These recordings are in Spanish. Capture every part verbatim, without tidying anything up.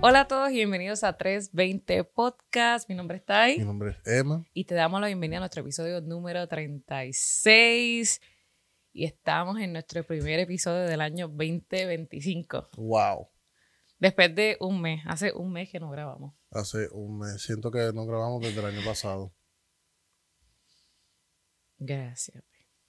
Hola a todos y bienvenidos a trescientos veinte Podcast. Mi nombre es Tai. Mi nombre es Emma. Y te damos la bienvenida a nuestro episodio número treinta y seis. Y estamos en nuestro primer episodio del año veinte veinticinco. Wow. Después de un mes. Hace un mes que no grabamos. Hace un mes. Siento que no grabamos desde el año pasado. Gracias.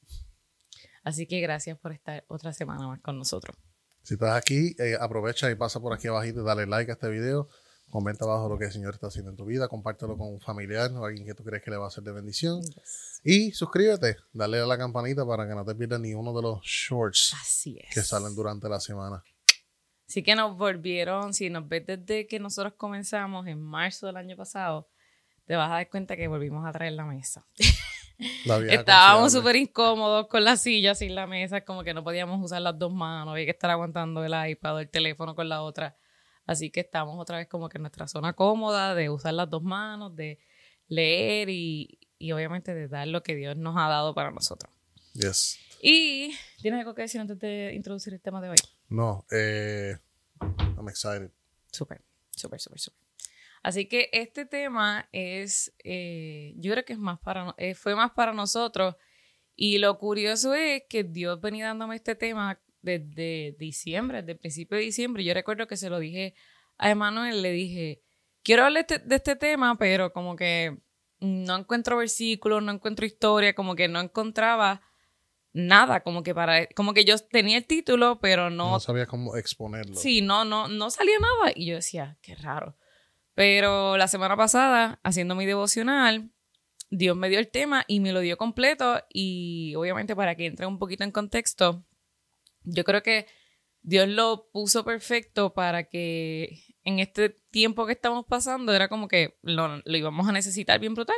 Así que gracias por estar otra semana más con nosotros. Si estás aquí, eh, aprovecha y pasa por aquí abajito y dale like a este video. Comenta abajo lo que el Señor está haciendo en tu vida. Compártelo con un familiar o alguien que tú crees que le va a ser de bendición. Yes. Y suscríbete. Dale a la campanita para que no te pierdas ni uno de los shorts Así es. que salen durante la semana. Así que nos volvieron, si nos ves desde que nosotros comenzamos en marzo del año pasado, te vas a dar cuenta que volvimos a traer la mesa. La vieja Estábamos confiable. súper incómodos con la silla sin la mesa, como que no podíamos usar las dos manos, había que estar aguantando el iPad o el teléfono con la otra. Así que estamos otra vez como que en nuestra zona cómoda de usar las dos manos, de leer y, y obviamente de dar lo que Dios nos ha dado para nosotros. Yes. Y, ¿tienes algo que decir antes de introducir el tema de hoy? No, eh, I'm excited. Súper, súper, súper, súper. Así que este tema es, eh, yo creo que es más para, eh, fue más para nosotros. Y lo curioso es que Dios venía dándome este tema desde diciembre, desde el principio de diciembre. Yo recuerdo que se lo dije a Emanuel, le dije, quiero hablar de este, de este tema, pero como que no encuentro versículos, no encuentro historia, como que no encontraba nada, como que para, como que yo tenía el título, pero no, No sabía cómo exponerlo. sí, no, no, no salía nada. Y yo decía, qué raro. Pero la semana pasada, haciendo mi devocional, Dios me dio el tema y me lo dio completo. Y obviamente para que entre un poquito en contexto, yo creo que Dios lo puso perfecto para que en este tiempo que estamos pasando era como que lo, lo íbamos a necesitar bien brutal.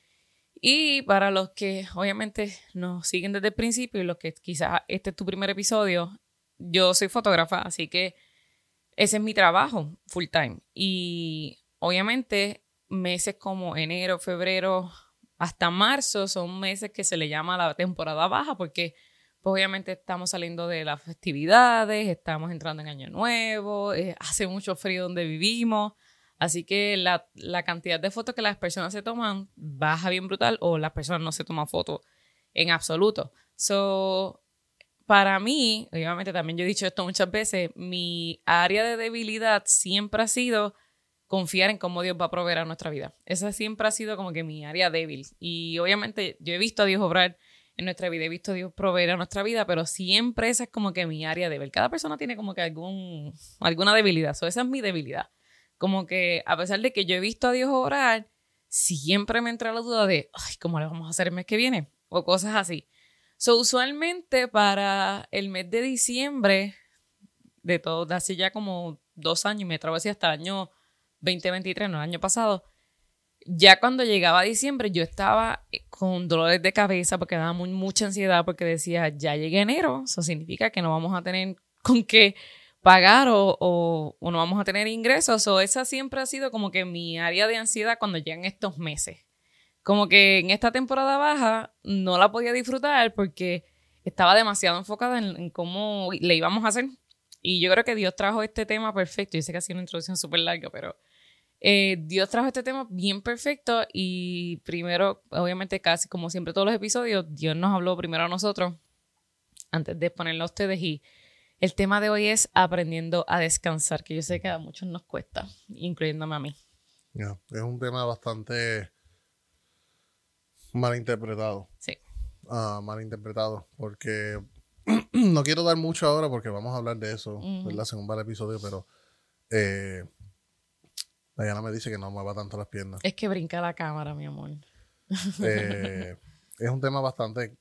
Y para los que obviamente nos siguen desde el principio y los que quizás este es tu primer episodio, yo soy fotógrafa, así que ese es mi trabajo full time. Y obviamente meses como enero, febrero, hasta marzo son meses que se le llama la temporada baja porque pues, obviamente estamos saliendo de las festividades, estamos entrando en Año Nuevo, eh, hace mucho frío donde vivimos. Así que la, la cantidad de fotos que las personas se toman baja bien brutal o las personas no se toman fotos en absoluto. So, para mí, obviamente también yo he dicho esto muchas veces, mi área de debilidad siempre ha sido confiar en cómo Dios va a proveer a nuestra vida. Esa siempre ha sido como que mi área débil. Y obviamente yo he visto a Dios obrar en nuestra vida, he visto a Dios proveer a nuestra vida, pero siempre esa es como que mi área débil. Cada persona tiene como que algún, alguna debilidad. So, esa es mi debilidad. Como que a pesar de que yo he visto a Dios obrar, siempre me entra la duda de, ay, ¿cómo le vamos a hacer el mes que viene? O cosas así. So, usualmente para el mes de diciembre, de todo, de hace ya como dos años, y me atrevo a decir hasta el año veinte veintitrés, no el año pasado, ya cuando llegaba diciembre yo estaba con dolores de cabeza porque daba muy, mucha ansiedad porque decía, ya llegué enero, eso significa que no vamos a tener con qué pagar o, o, o no vamos a tener ingresos. O esa siempre ha sido como que mi área de ansiedad cuando llegan estos meses. Como que en esta temporada baja no la podía disfrutar porque estaba demasiado enfocada en, en cómo le íbamos a hacer. Y yo creo que Dios trajo este tema perfecto. Yo sé que ha sido una introducción súper larga, pero eh, Dios trajo este tema bien perfecto. Y primero, obviamente casi como siempre todos los episodios, Dios nos habló primero a nosotros antes de ponerlo a ustedes. Y el tema de hoy es aprendiendo a descansar, que yo sé que a muchos nos cuesta, incluyéndome a mí. Yeah. Es un tema bastante malinterpretado. Sí. Uh, malinterpretado, porque no quiero dar mucho ahora porque vamos a hablar de eso, Uh-huh. ¿verdad? Según va el episodio, pero eh, Diana me dice que no mueva tanto las piernas. Es que brinca la cámara, mi amor. Eh, es un tema bastante,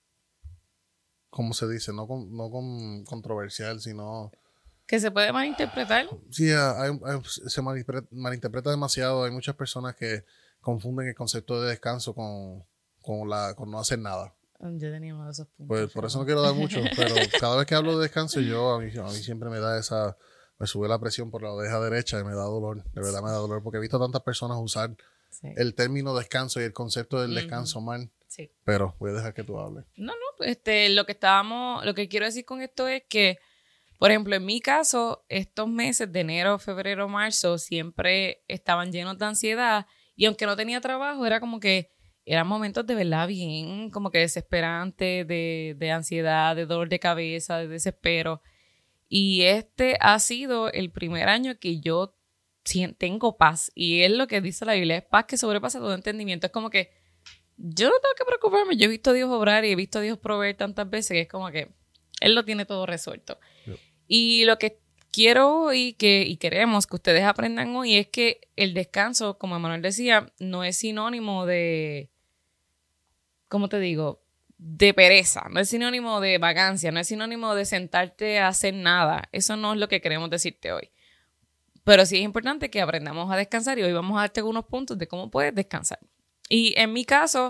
¿cómo se dice? No, con, no con controversial, sino... Que se puede malinterpretar. Sí, hay, hay, se malinterpreta, malinterpreta demasiado. Hay muchas personas que confunden el concepto de descanso con, con, la, con no hacer nada. Yo tenía uno de esos puntos. Pues por eso no quiero dar mucho, pero cada vez que hablo de descanso, yo a mí, a mí siempre me da esa, me sube la presión por la oreja derecha y me da dolor, de verdad me da dolor, porque he visto a tantas personas usar sí. el término descanso y el concepto del descanso uh-huh. mal, sí. Pero voy a dejar que tú hables. No, no, este, lo que estábamos, lo que quiero decir con esto es que Por ejemplo, en mi caso, estos meses de enero, febrero, marzo siempre estaban llenos de ansiedad y aunque no tenía trabajo, era como que eran momentos de verdad bien, como que desesperantes, de, de ansiedad, de dolor de cabeza, de desespero. Y este ha sido el primer año que yo tengo paz. Y es lo que dice la Biblia, es paz que sobrepasa todo entendimiento. Es como que yo no tengo que preocuparme. Yo he visto a Dios obrar y he visto a Dios proveer tantas veces que es como que Él lo tiene todo resuelto. Yep. Y lo que quiero y, que, y queremos que ustedes aprendan hoy es que el descanso, como Emanuel decía, no es sinónimo de, ¿cómo te digo? De pereza, no es sinónimo de vagancia, no es sinónimo de sentarte a hacer nada. Eso no es lo que queremos decirte hoy. Pero sí es importante que aprendamos a descansar y hoy vamos a darte algunos puntos de cómo puedes descansar. Y en mi caso,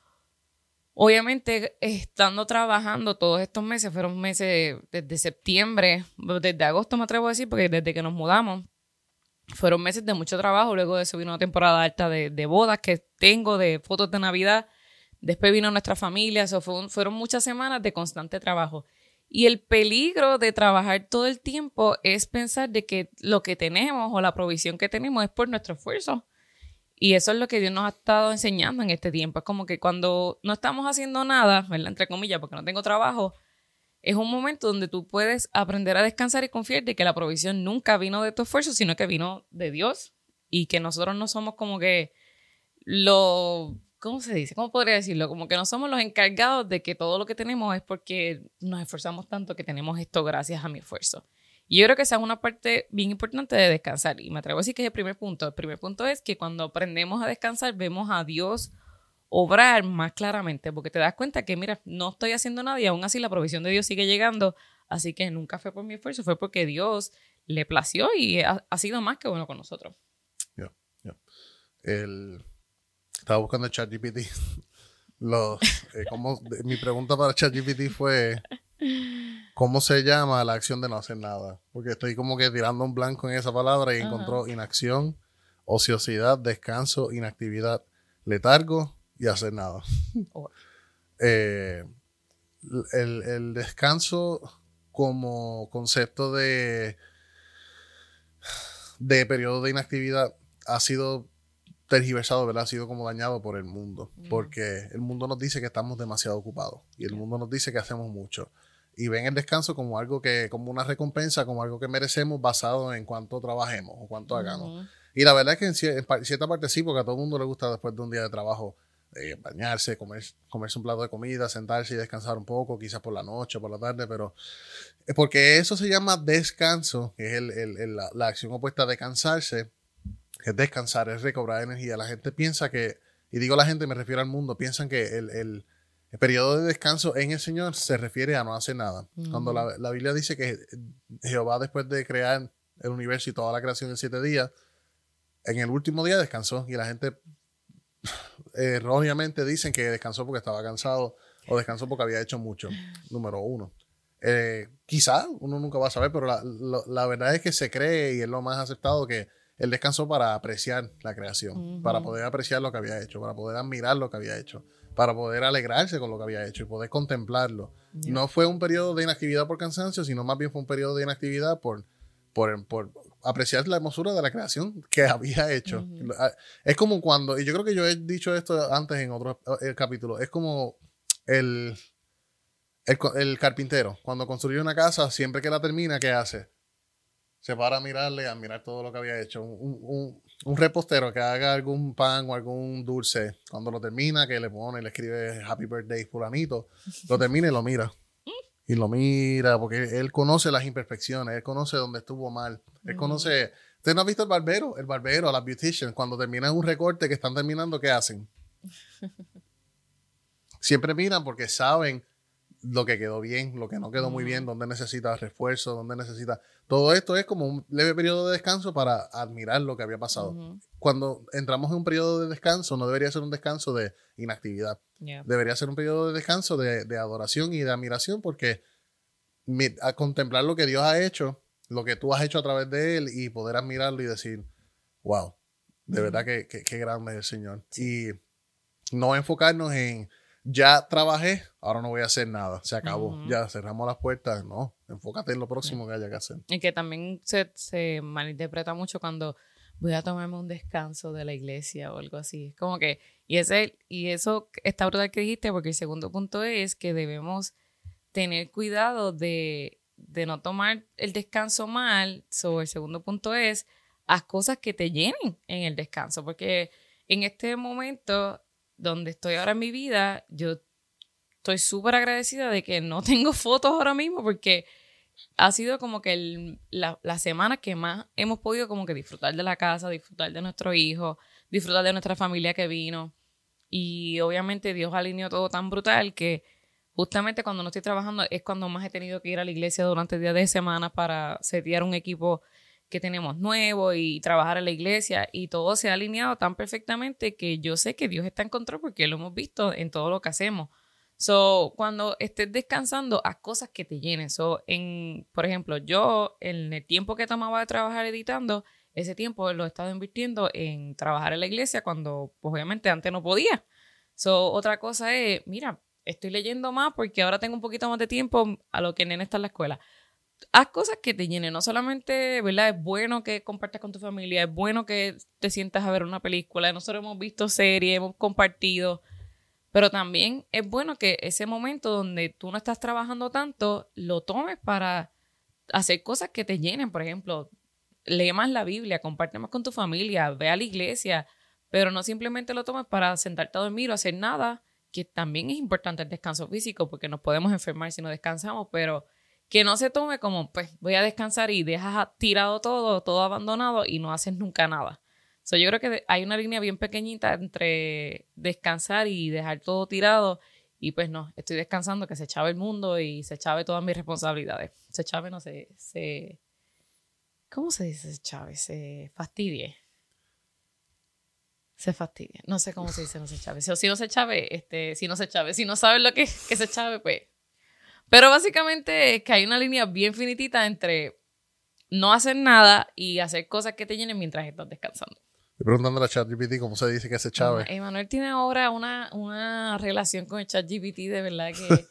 obviamente, estando trabajando todos estos meses, fueron meses desde septiembre, desde agosto me atrevo a decir, porque desde que nos mudamos, fueron meses de mucho trabajo. Luego de eso vino una temporada alta de, de bodas que tengo, de fotos de Navidad. Después vino nuestra familia. Eso fue un, fueron muchas semanas de constante trabajo. Y el peligro de trabajar todo el tiempo es pensar de que lo que tenemos o la provisión que tenemos es por nuestro esfuerzo. Y eso es lo que Dios nos ha estado enseñando en este tiempo. Es como que cuando no estamos haciendo nada, ¿verdad? Entre comillas, porque no tengo trabajo, es un momento donde tú puedes aprender a descansar y confiar de que la provisión nunca vino de tu esfuerzo, sino que vino de Dios. Y que nosotros no somos como que lo... ¿Cómo se dice? ¿Cómo podría decirlo? Como que no somos los encargados de que todo lo que tenemos es porque nos esforzamos tanto que tenemos esto gracias a mi esfuerzo. Y yo creo que esa es una parte bien importante de descansar. Y me atrevo a decir que es el primer punto. El primer punto es que cuando aprendemos a descansar, vemos a Dios obrar más claramente. Porque te das cuenta que, mira, no estoy haciendo nada y aún así la provisión de Dios sigue llegando. Así que nunca fue por mi esfuerzo, fue porque Dios le plació y ha, ha sido más que bueno con nosotros. Ya, yeah, yeah. El... Estaba buscando ChatGPT. Los, eh, ¿cómo, mi pregunta para ChatGPT fue ¿cómo se llama la acción de no hacer nada? Porque estoy como que tirando un blanco en esa palabra y uh-huh. encontró inacción, ociosidad, descanso, inactividad, letargo y hacer nada. Oh. eh, el, el descanso como concepto de de periodo de inactividad ha sido tergiversado, ¿verdad? Ha sido como dañado por el mundo, mm. porque el mundo nos dice que estamos demasiado ocupados y el mundo nos dice que hacemos mucho y ven el descanso como algo que, como una recompensa, como algo que merecemos basado en cuánto trabajemos o cuánto mm. hagamos. Y la verdad es que en, cier- en cierta parte sí, porque a todo el mundo le gusta después de un día de trabajo eh, bañarse, comer, comerse un plato de comida, sentarse y descansar un poco, quizás por la noche o por la tarde, pero es porque eso se llama descanso, que es el, el, el, la, la acción opuesta de cansarse. Es descansar, es recobrar energía. La gente piensa que, y digo la gente, me refiero al mundo, piensan que el, el, el periodo de descanso en el Señor se refiere a no hacer nada. Uh-huh. Cuando la, la Biblia dice que Jehová, después de crear el universo y toda la creación en siete días, en el último día descansó. Y la gente erróneamente dicen que descansó porque estaba cansado o descansó porque había hecho mucho. Número uno. Eh, quizá, uno nunca va a saber, pero la, la, la verdad es que se cree y es lo más aceptado que él descansó para apreciar la creación, uh-huh. para poder apreciar lo que había hecho, para poder admirar lo que había hecho, para poder alegrarse con lo que había hecho y poder contemplarlo. Yeah. No fue un periodo de inactividad por cansancio, sino más bien fue un periodo de inactividad por, por, por apreciar la hermosura de la creación que había hecho. Uh-huh. Es como cuando, y yo creo que yo he dicho esto antes en otro capítulo, es como el, el, el carpintero. Cuando construye una casa, siempre que la termina, ¿qué hace? Se para a mirarle, a mirar todo lo que había hecho. Un, un, un repostero que haga algún pan o algún dulce, cuando lo termina, que le pone, le escribe Happy Birthday fulanito, lo termina y lo mira. Y lo mira, porque él conoce las imperfecciones, él conoce dónde estuvo mal. Él conoce... ¿Usted no ha visto el barbero? El barbero, la beautician, cuando terminan un recorte que están terminando, ¿qué hacen? Siempre miran porque saben lo que quedó bien, lo que no quedó uh-huh. muy bien, dónde necesita refuerzo, dónde necesita... Todo esto es como un leve periodo de descanso para admirar lo que había pasado. Uh-huh. Cuando entramos en un periodo de descanso, no debería ser un descanso de inactividad. Yeah. Debería ser un periodo de descanso de, de adoración y de admiración, porque mi, a contemplar lo que Dios ha hecho, lo que tú has hecho a través de Él y poder admirarlo y decir, wow, de uh-huh. verdad que, que, que grande es el Señor. Sí. Y no enfocarnos en... Ya trabajé, ahora no voy a hacer nada. Se acabó. Uh-huh. Ya cerramos las puertas. No. enfócate en lo próximo que haya que hacer. Y que también se, se malinterpreta mucho cuando voy a tomarme un descanso de la iglesia o algo así. Es como que, y, ese, y eso está brutal que dijiste, porque el segundo punto es que debemos tener cuidado de, de no tomar el descanso mal. So, el segundo punto es, haz cosas que te llenen en el descanso, porque en este momento donde estoy ahora en mi vida, yo estoy súper agradecida de que no tengo fotos ahora mismo, porque ha sido como que el, la, la semana que más hemos podido como que disfrutar de la casa, disfrutar de nuestro hijo, disfrutar de nuestra familia que vino. Y obviamente Dios alineó todo tan brutal que justamente cuando no estoy trabajando es cuando más he tenido que ir a la iglesia durante días de semana para setear un equipo que tenemos nuevo y trabajar en la iglesia, y todo se ha alineado tan perfectamente que yo sé que Dios está en control porque lo hemos visto en todo lo que hacemos. So, cuando estés descansando, haz cosas que te llenen. So, en, por ejemplo, yo en el tiempo que tomaba de trabajar editando, ese tiempo lo he estado invirtiendo en trabajar en la iglesia cuando, pues, obviamente antes no podía. So, otra cosa es, mira, estoy leyendo más porque ahora tengo un poquito más de tiempo a lo que el nene está en la escuela. Haz cosas que te llenen, no solamente, ¿verdad? Es bueno que compartas con tu familia, es bueno que te sientas a ver una película. Nosotros hemos visto series, hemos compartido, pero también es bueno que ese momento donde tú no estás trabajando tanto, lo tomes para hacer cosas que te llenen. Por ejemplo, lee más la Biblia, comparte más con tu familia, ve a la iglesia, pero no simplemente lo tomes para sentarte a dormir o hacer nada, que también es importante el descanso físico, porque nos podemos enfermar si no descansamos, pero que no se tome como, pues, voy a descansar y dejas tirado todo, todo abandonado y no haces nunca nada. So, yo creo que hay una línea bien pequeñita entre descansar y dejar todo tirado. Y pues no, estoy descansando, que se chave el mundo y se chave todas mis responsabilidades. Se chave, no sé, se... ¿Cómo se dice se chave? Se fastidie. Se fastidie. No sé cómo se dice no se chave. Si, si no se chave, este, si no se chave. Si no sabes lo que es que se chave, pues... Pero básicamente es que hay una línea bien finitita entre no hacer nada y hacer cosas que te llenen mientras estás descansando. Estoy preguntando a ChatGPT cómo se dice que se chave. No, Emanuel tiene ahora una, una relación con el ChatGPT de verdad que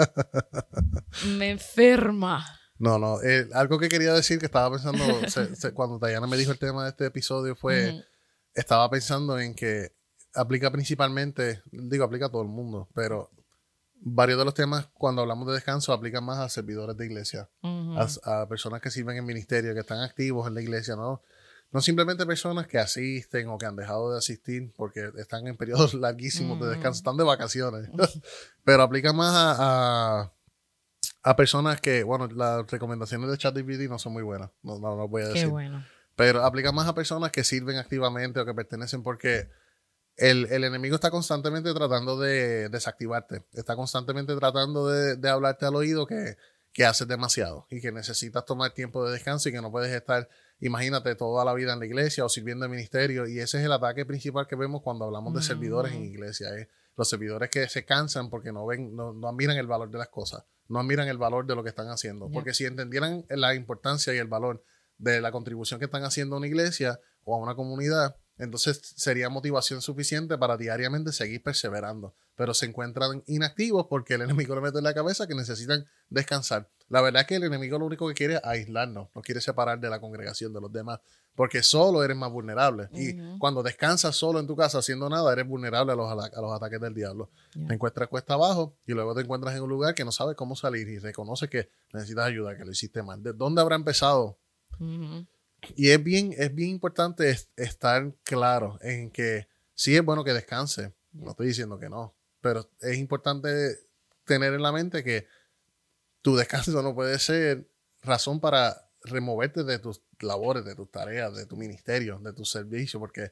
me enferma. No, no. Eh, algo que quería decir que estaba pensando se, se, cuando Diana me dijo el tema de este episodio fue, uh-huh. estaba pensando en que aplica principalmente, digo, aplica a todo el mundo, pero varios de los temas cuando hablamos de descanso aplican más a servidores de iglesia, uh-huh. a, a personas que sirven en ministerio, que están activos en la iglesia, ¿no? No simplemente personas que asisten o que han dejado de asistir porque están en periodos larguísimos uh-huh. de descanso, están de vacaciones, uh-huh. pero aplica más a, a, a personas que, bueno, las recomendaciones de ChatGPT no son muy buenas, no, no, no voy a decir. Qué bueno. Pero aplica más a personas que sirven activamente o que pertenecen porque El, el enemigo está constantemente tratando de desactivarte. Está constantemente tratando de, de hablarte al oído que, que haces demasiado y que necesitas tomar tiempo de descanso y que no puedes estar, imagínate, toda la vida en la iglesia o sirviendo en ministerio. Y ese es el ataque principal que vemos cuando hablamos de mm. servidores en iglesia. ¿eh? Los servidores que se cansan porque no ven, no, no admiran el valor de las cosas, no admiran el valor de lo que están haciendo. Yeah. Porque si entendieran la importancia y el valor de la contribución que están haciendo a una iglesia o a una comunidad, entonces sería motivación suficiente para diariamente seguir perseverando. Pero se encuentran inactivos porque el enemigo le mete en la cabeza que necesitan descansar. La verdad es que el enemigo lo único que quiere es aislarnos, nos quiere separar de la congregación, de los demás, porque solo eres más vulnerable. Uh-huh. Y cuando descansas solo en tu casa haciendo nada, eres vulnerable a los, a los ataques del diablo. Yeah. Te encuentras cuesta abajo y luego te encuentras en un lugar que no sabes cómo salir y reconoces que necesitas ayuda, que lo hiciste mal. ¿De dónde habrá empezado? Uh-huh. Y es bien, es bien importante est- estar claro en que sí es bueno que descanse, yeah. no estoy diciendo que no, pero es importante tener en la mente que tu descanso no puede ser razón para removerte de tus labores, de tus tareas, de tu ministerio, de tu servicio, porque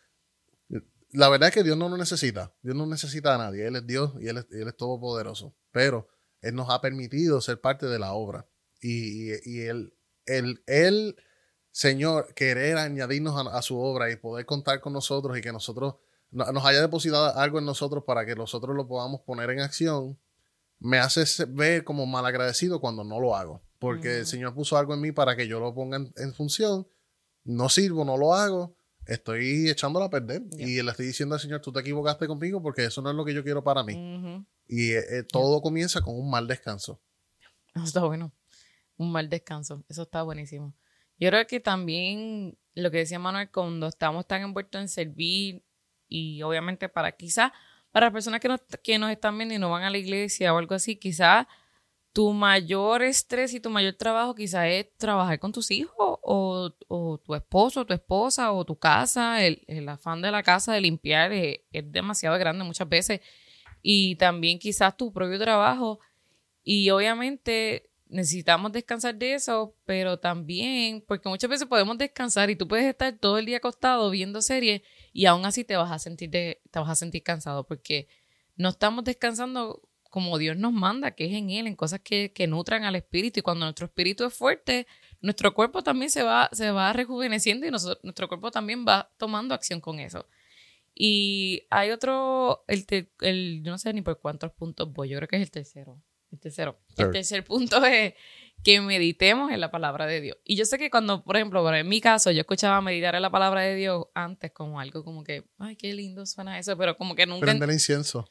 la verdad es que Dios no lo necesita, Dios no necesita a nadie, Él es Dios y Él es, Él es todopoderoso, pero Él nos ha permitido ser parte de la obra y, y, y Él, él, él Señor, querer añadirnos a, a su obra y poder contar con nosotros y que nosotros no, nos haya depositado algo en nosotros para que nosotros lo podamos poner en acción, me hace ver como malagradecido cuando no lo hago. Porque uh-huh. el Señor puso algo en mí para que yo lo ponga en, en función. No sirvo, no lo hago. Estoy echándola a perder. Yeah. Y le estoy diciendo al Señor, tú te equivocaste conmigo porque eso no es lo que yo quiero para mí. Uh-huh. Y eh, todo yeah. comienza con un mal descanso. Está bueno. Un mal descanso. Eso está buenísimo. Yo creo que también lo que decía Manuel, cuando estamos tan envueltos en servir y obviamente para quizás, para las personas que nos, que nos están viendo y no van a la iglesia o algo así, quizás tu mayor estrés y tu mayor trabajo quizás es trabajar con tus hijos o, o tu esposo, o tu esposa o tu casa. El, el afán de la casa de limpiar es, es demasiado grande muchas veces. Y también quizás tu propio trabajo. Y obviamente necesitamos descansar de eso, pero también, porque muchas veces podemos descansar y tú puedes estar todo el día acostado viendo series y aún así te vas a sentir, de, te vas a sentir cansado porque no estamos descansando como Dios nos manda, que es en Él, en cosas que, que nutran al espíritu. Y cuando nuestro espíritu es fuerte, nuestro cuerpo también se va, se va rejuveneciendo y nosotros, nuestro cuerpo también va tomando acción con eso. Y hay otro, el, te, el yo no sé ni por cuántos puntos voy, yo creo que es el tercero. El tercero. El tercer punto es que meditemos en la palabra de Dios. Y yo sé que cuando, por ejemplo, en mi caso, yo escuchaba meditar en la palabra de Dios antes como algo como que, ay, qué lindo suena eso, pero como que nunca... Prende el incienso.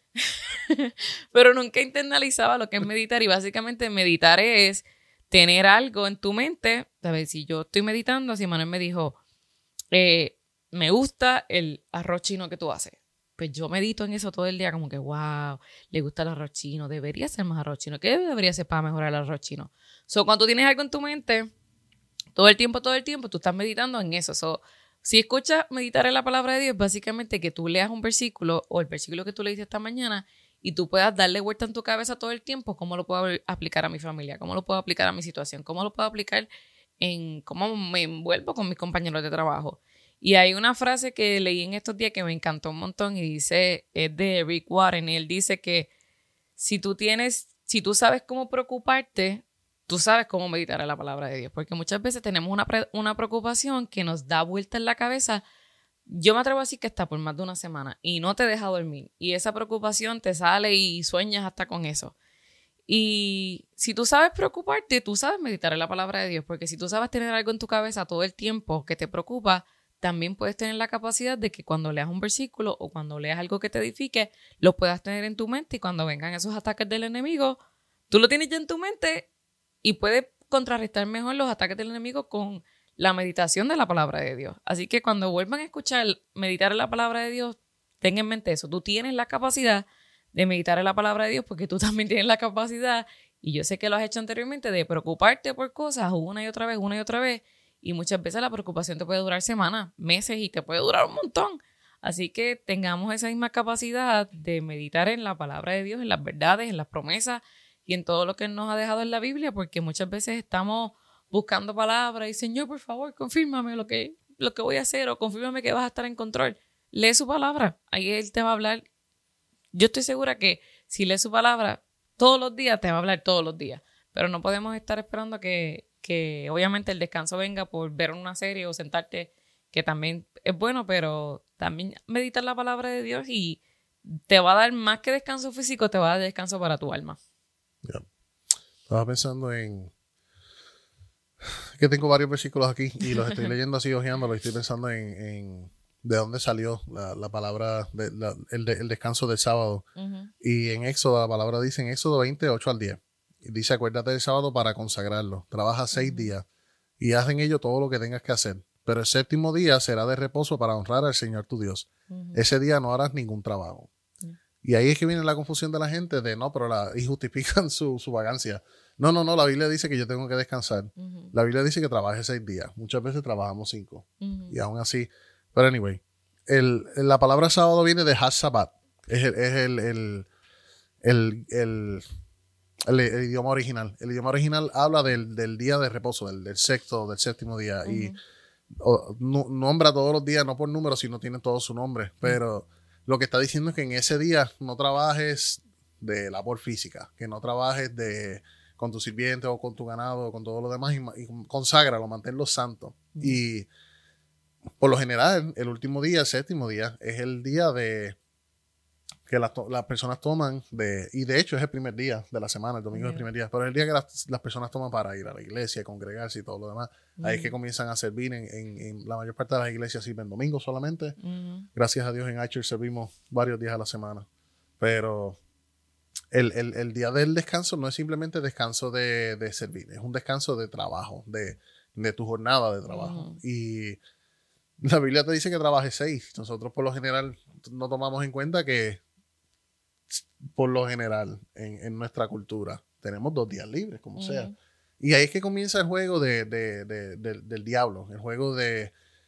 pero nunca internalizaba lo que es meditar. Y básicamente meditar es tener algo en tu mente. ¿Sabes? Si yo estoy meditando, si Manuel me dijo, eh, me gusta el arroz chino que tú haces. Pues yo medito en eso todo el día, como que, wow, le gusta el arroz chino, debería ser más arroz chino. ¿Qué debería hacer para mejorar el arroz chino? So, cuando tú tienes algo en tu mente, todo el tiempo, todo el tiempo, tú estás meditando en eso. So, si escuchas meditar en la palabra de Dios, básicamente que tú leas un versículo o el versículo que tú leíste esta mañana y tú puedas darle vuelta en tu cabeza todo el tiempo, cómo lo puedo aplicar a mi familia, cómo lo puedo aplicar a mi situación, cómo lo puedo aplicar en cómo me envuelvo con mis compañeros de trabajo. Y hay una frase que leí en estos días que me encantó un montón y dice, es de Rick Warren, y él dice que si tú tienes, si tú sabes cómo preocuparte, tú sabes cómo meditar en la palabra de Dios, porque muchas veces tenemos una, pre- una preocupación que nos da vuelta en la cabeza. Yo me atrevo a decir que está por más de una semana y no te deja dormir, y esa preocupación te sale y sueñas hasta con eso. Y si tú sabes preocuparte, tú sabes meditar en la palabra de Dios, porque si tú sabes tener algo en tu cabeza todo el tiempo que te preocupa, también puedes tener la capacidad de que cuando leas un versículo o cuando leas algo que te edifique, lo puedas tener en tu mente y cuando vengan esos ataques del enemigo, tú lo tienes ya en tu mente y puedes contrarrestar mejor los ataques del enemigo con la meditación de la palabra de Dios. Así que cuando vuelvan a escuchar meditar en la palabra de Dios, ten en mente eso. Tú tienes la capacidad de meditar en la palabra de Dios porque tú también tienes la capacidad, y yo sé que lo has hecho anteriormente, de preocuparte por cosas una y otra vez, una y otra vez. Y muchas veces la preocupación te puede durar semanas, meses y te puede durar un montón. Así que tengamos esa misma capacidad de meditar en la palabra de Dios, en las verdades, en las promesas y en todo lo que nos ha dejado en la Biblia, porque muchas veces estamos buscando palabras y Señor, por favor, confírmame lo que, lo que voy a hacer o confírmame que vas a estar en control. Lee su palabra, ahí Él te va a hablar. Yo estoy segura que si lees su palabra todos los días, te va a hablar todos los días, pero no podemos estar esperando que que obviamente el descanso venga por ver una serie o sentarte, que también es bueno, pero también meditar la palabra de Dios y te va a dar más que descanso físico, te va a dar descanso para tu alma. Yeah. Estaba pensando en que tengo varios versículos aquí y los estoy leyendo así, hojeándolos, y estoy pensando en, en de dónde salió la, la palabra, de, la, el, de, el descanso del sábado. Uh-huh. Y en Éxodo, la palabra dice en Éxodo veinte, ocho al diez. Y dice, acuérdate del sábado para consagrarlo. Trabaja seis uh-huh. días y haz en ello todo lo que tengas que hacer. Pero el séptimo día será de reposo para honrar al Señor tu Dios. Uh-huh. Ese día no harás ningún trabajo. Uh-huh. Y ahí es que viene la confusión de la gente de no, pero la, y justifican su, su vagancia. No, no, no, la Biblia dice que yo tengo que descansar. Uh-huh. La Biblia dice que trabaje seis días. Muchas veces trabajamos cinco. Uh-huh. Y aún así, pero anyway, el, la palabra sábado viene de Has-Sabat. Es el, es el, el, el, el El, el idioma original. El idioma original habla del, del día de reposo, del, del sexto, del séptimo día. Uh-huh. Y o, no, nombra todos los días, no por número, sino tiene todo su nombre. Uh-huh. Pero lo que está diciendo es que en ese día no trabajes de labor física, que no trabajes de, con tu sirviente o con tu ganado o con todo lo demás, y, y conságralo, manténlo santo. Uh-huh. Y por lo general, el último día, el séptimo día, es el día de que las, las personas toman, de, y de hecho es el primer día de la semana, el domingo yeah. es el primer día, pero es el día que las, las personas toman para ir a la iglesia, congregarse y todo lo demás. Mm. Ahí es que comienzan a servir, en, en, en la mayor parte de las iglesias sirven domingo solamente. Mm. Gracias a Dios en iChurch servimos varios días a la semana. Pero el, el, el día del descanso no es simplemente descanso de, de servir, es un descanso de trabajo, de, de tu jornada de trabajo. Uh-huh. Y la Biblia te dice que trabajes seis. Nosotros por lo general no tomamos en cuenta que por lo general en, en nuestra cultura tenemos dos días libres, como uh-huh. sea. Y ahí es que comienza el juego de, de, de, de, del diablo, el juego de...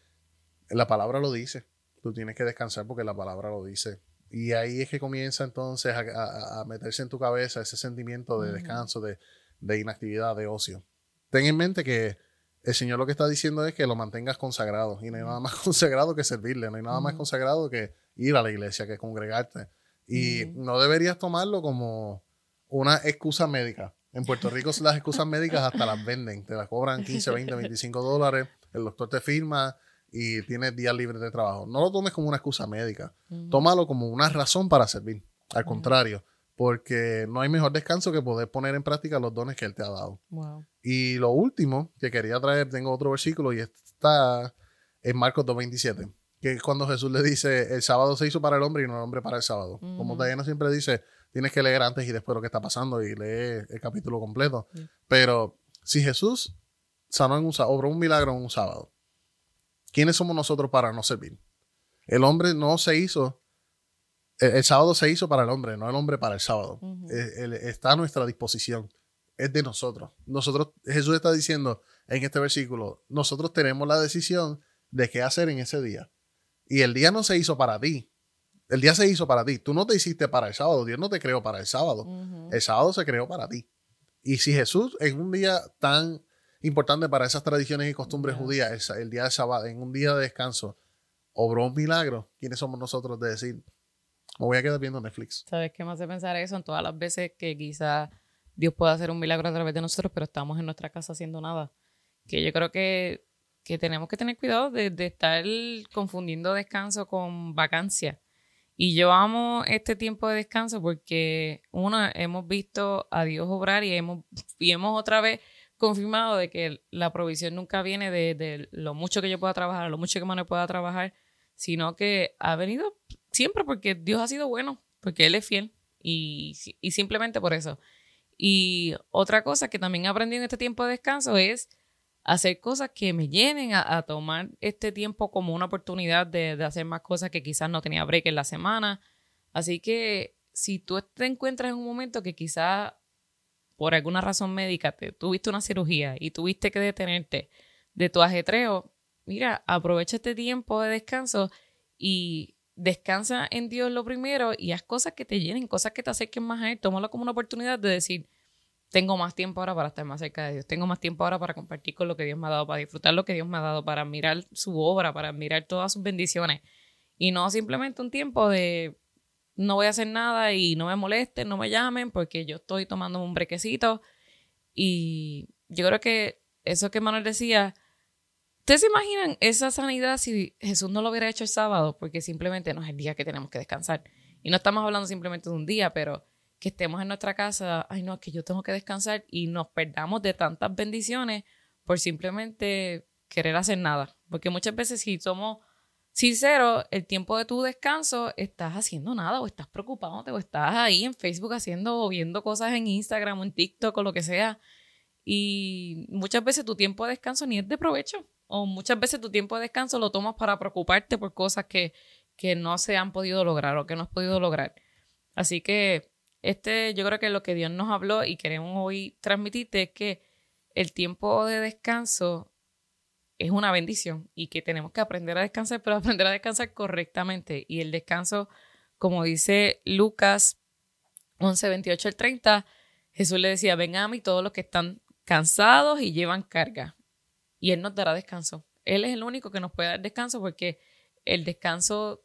La palabra lo dice, tú tienes que descansar porque la palabra lo dice. Y ahí es que comienza entonces a, a, a meterse en tu cabeza ese sentimiento de uh-huh. descanso, de, de inactividad, de ocio. Ten en mente que el Señor lo que está diciendo es que lo mantengas consagrado. Y no hay nada más consagrado que servirle. No hay nada uh-huh. más consagrado que ir a la iglesia, que congregarte. Y uh-huh. no deberías tomarlo como una excusa médica. En Puerto Rico las excusas médicas hasta las venden. Te las cobran quince, veinte, veinticinco dólares. El doctor te firma y tienes días libres de trabajo. No lo tomes como una excusa médica. Uh-huh. Tómalo como una razón para servir. Al uh-huh. contrario. Porque no hay mejor descanso que poder poner en práctica los dones que Él te ha dado. Wow. Y lo último que quería traer, tengo otro versículo y está en Marcos dos veintisiete, que es cuando Jesús le dice, el sábado se hizo para el hombre y no el hombre para el sábado. Uh-huh. Como Diana siempre dice, tienes que leer antes y después lo que está pasando y leer el capítulo completo. Uh-huh. Pero si Jesús sanó en un sábado, obró un milagro en un sábado, ¿quiénes somos nosotros para no servir? El hombre no se hizo... El, el sábado se hizo para el hombre, no el hombre para el sábado. Uh-huh. el, el, está a nuestra disposición. Es de nosotros. Nosotros, Jesús está diciendo en este versículo, nosotros tenemos la decisión de qué hacer en ese día. Y el día no se hizo para ti. El día se hizo para ti. Tú no te hiciste para el sábado. Dios no te creó para el sábado. Uh-huh. El sábado se creó para ti. Y si Jesús en un día tan importante para esas tradiciones y costumbres yeah. judías, el, el día de sábado, en un día de descanso, obró un milagro, ¿quiénes somos nosotros de decir, me voy a quedar viendo Netflix? ¿Sabes qué me hace pensar eso? En todas las veces que quizás Dios puede hacer un milagro a través de nosotros, pero estamos en nuestra casa haciendo nada. Que yo creo que, que tenemos que tener cuidado de, de estar confundiendo descanso con vacancia. Y yo amo este tiempo de descanso porque, uno, hemos visto a Dios obrar y hemos, y hemos otra vez confirmado de que la provisión nunca viene de, de lo mucho que yo pueda trabajar, lo mucho que Manuel pueda trabajar, sino que ha venido siempre porque Dios ha sido bueno, porque Él es fiel y, y simplemente por eso. Y otra cosa que también aprendí en este tiempo de descanso es hacer cosas que me llenen a, a tomar este tiempo como una oportunidad de, de hacer más cosas que quizás no tenía break en la semana. Así que si tú te encuentras en un momento que quizás por alguna razón médica te tuviste una cirugía y tuviste que detenerte de tu ajetreo, mira, aprovecha este tiempo de descanso y descansa en Dios lo primero y haz cosas que te llenen, cosas que te acerquen más a Él. Tómalo como una oportunidad de decir, tengo más tiempo ahora para estar más cerca de Dios, tengo más tiempo ahora para compartir con lo que Dios me ha dado, para disfrutar lo que Dios me ha dado, para mirar su obra, para mirar todas sus bendiciones y no simplemente un tiempo de no voy a hacer nada y no me molesten, no me llamen porque yo estoy tomando un brequecito. Y yo creo que eso que Manuel decía, ¿ustedes se imaginan esa sanidad si Jesús no lo hubiera hecho el sábado? Porque simplemente no es el día que tenemos que descansar. Y no estamos hablando simplemente de un día, pero que estemos en nuestra casa, ay no, es que yo tengo que descansar y nos perdamos de tantas bendiciones por simplemente querer hacer nada. Porque muchas veces si somos sinceros, el tiempo de tu descanso estás haciendo nada o estás preocupándote o estás ahí en Facebook haciendo o viendo cosas en Instagram o en TikTok o lo que sea. Y muchas veces tu tiempo de descanso ni es de provecho. O muchas veces tu tiempo de descanso lo tomas para preocuparte por cosas que, que no se han podido lograr o que no has podido lograr. Así que este, yo creo que lo que Dios nos habló y queremos hoy transmitirte es que el tiempo de descanso es una bendición y que tenemos que aprender a descansar, pero aprender a descansar correctamente. Y el descanso, como dice Lucas once, veintiocho al treinta, Jesús le decía, vengan a mí todos los que están cansados y llevan carga. Y Él nos dará descanso. Él es el único que nos puede dar descanso porque el descanso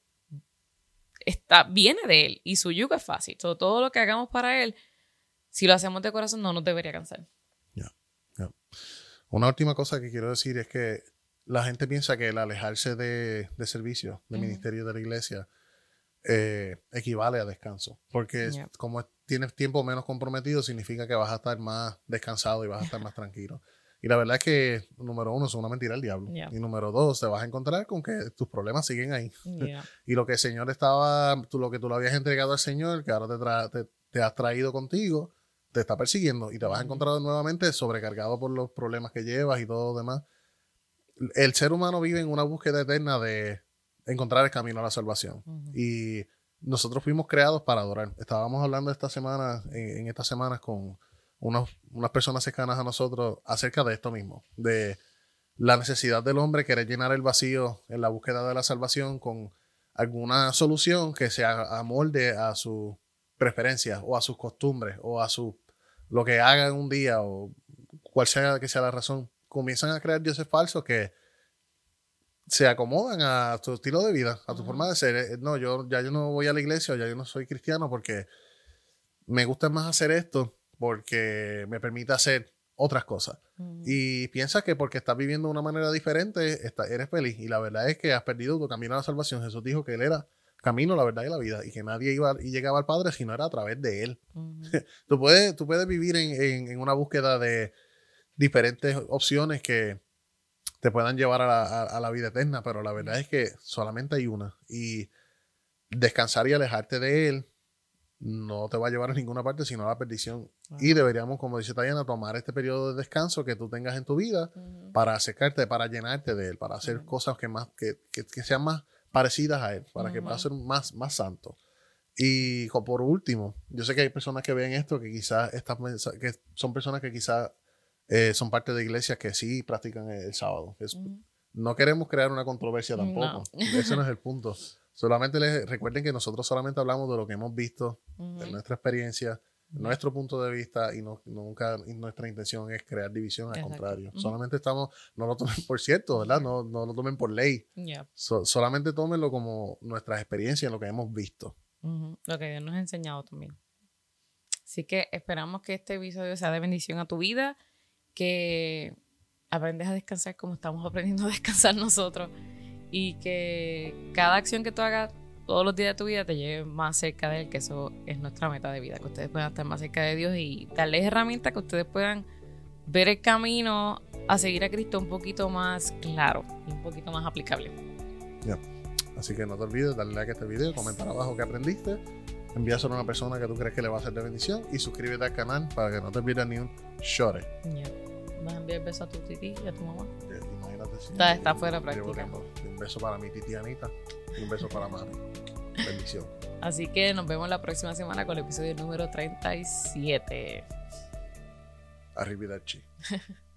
está, viene de Él y su yugo es fácil. So, todo lo que hagamos para Él, si lo hacemos de corazón, no nos debería cansar. Ya, yeah, ya. Yeah. Una última cosa que quiero decir es que la gente piensa que el alejarse de, de servicio, de uh-huh. ministerio de la iglesia, eh, equivale a descanso. Porque yeah. como tienes tiempo menos comprometido, significa que vas a estar más descansado y vas a estar más tranquilo. Y la verdad es que, número uno, es una mentira del diablo. Yeah. Y número dos, te vas a encontrar con que tus problemas siguen ahí. Yeah. Y lo que el Señor estaba, tú, lo que tú le habías entregado al Señor, que ahora te, tra- te, te has traído contigo, te está persiguiendo y te vas a encontrar nuevamente sobrecargado por los problemas que llevas y todo lo demás. El ser humano vive en una búsqueda eterna de encontrar el camino a la salvación. Uh-huh. Y nosotros fuimos creados para adorar. Estábamos hablando esta semana, en, en estas semanas con unos, unas personas cercanas a nosotros acerca de esto mismo, de la necesidad del hombre querer llenar el vacío en la búsqueda de la salvación con alguna solución que se amolde a sus preferencias o a sus costumbres o a su, lo que hagan un día o cual sea que sea la razón. Comienzan a crear dioses falsos que se acomodan a tu estilo de vida, a tu uh-huh. forma de ser. No, yo ya yo no voy a la iglesia, ya yo no soy cristiano porque me gusta más hacer esto porque me permite hacer otras cosas. Uh-huh. Y piensas que porque estás viviendo de una manera diferente, está, eres feliz. Y la verdad es que has perdido tu camino a la salvación. Jesús dijo que Él era camino, la verdad y la vida. Y que nadie iba y llegaba al Padre si no era a través de Él. Uh-huh. tú, puedes, tú puedes vivir en, en, en una búsqueda de diferentes opciones que te puedan llevar a la, a, a la vida eterna. Pero la verdad es que solamente hay una. Y descansar y alejarte de Él no te va a llevar a ninguna parte, sino a la perdición. Uh-huh. Y deberíamos, como dice Tayana, tomar este periodo de descanso que tú tengas en tu vida uh-huh. para acercarte, para llenarte de Él, para hacer uh-huh. cosas que, más, que, que, que sean más parecidas a Él, para uh-huh. que pueda ser más, más santo. Y por último, yo sé que hay personas que ven esto, que quizás estas, que son personas que quizás eh, son parte de iglesias que sí practican el, el sábado. Es, uh-huh. No queremos crear una controversia tampoco. No. Ese no es el punto. Solamente les recuerden que nosotros solamente hablamos de lo que hemos visto, uh-huh. de nuestra experiencia, uh-huh. nuestro punto de vista, y no, nunca y nuestra intención es crear división, al Exacto. contrario. Uh-huh. Solamente estamos, no lo tomen por cierto, ¿verdad? No, no lo tomen por ley. Yeah. So, solamente tómenlo como nuestras experiencias, lo que hemos visto. Uh-huh. Lo que Dios nos ha enseñado también. Así que esperamos que este episodio sea de bendición a tu vida, que aprendes a descansar como estamos aprendiendo a descansar nosotros. Y que cada acción que tú hagas todos los días de tu vida te lleve más cerca de Él, que eso es nuestra meta de vida, que ustedes puedan estar más cerca de Dios y darles herramientas que ustedes puedan ver el camino a seguir a Cristo un poquito más claro y un poquito más aplicable. Ya. Así que no te olvides darle like a este video, comentar abajo qué aprendiste, envíaselo a una persona que tú crees que le va a ser de bendición y suscríbete al canal para que no te pierdas ni un short. Ya. ¿Vas a enviar besos a tu titi y a tu mamá? Yeah, imagínate si está, está fuera practicando. Un beso para mi titi Anita y un beso para mami. Bendición. Así que nos vemos la próxima semana con el episodio número treinta y siete. Arrivederci.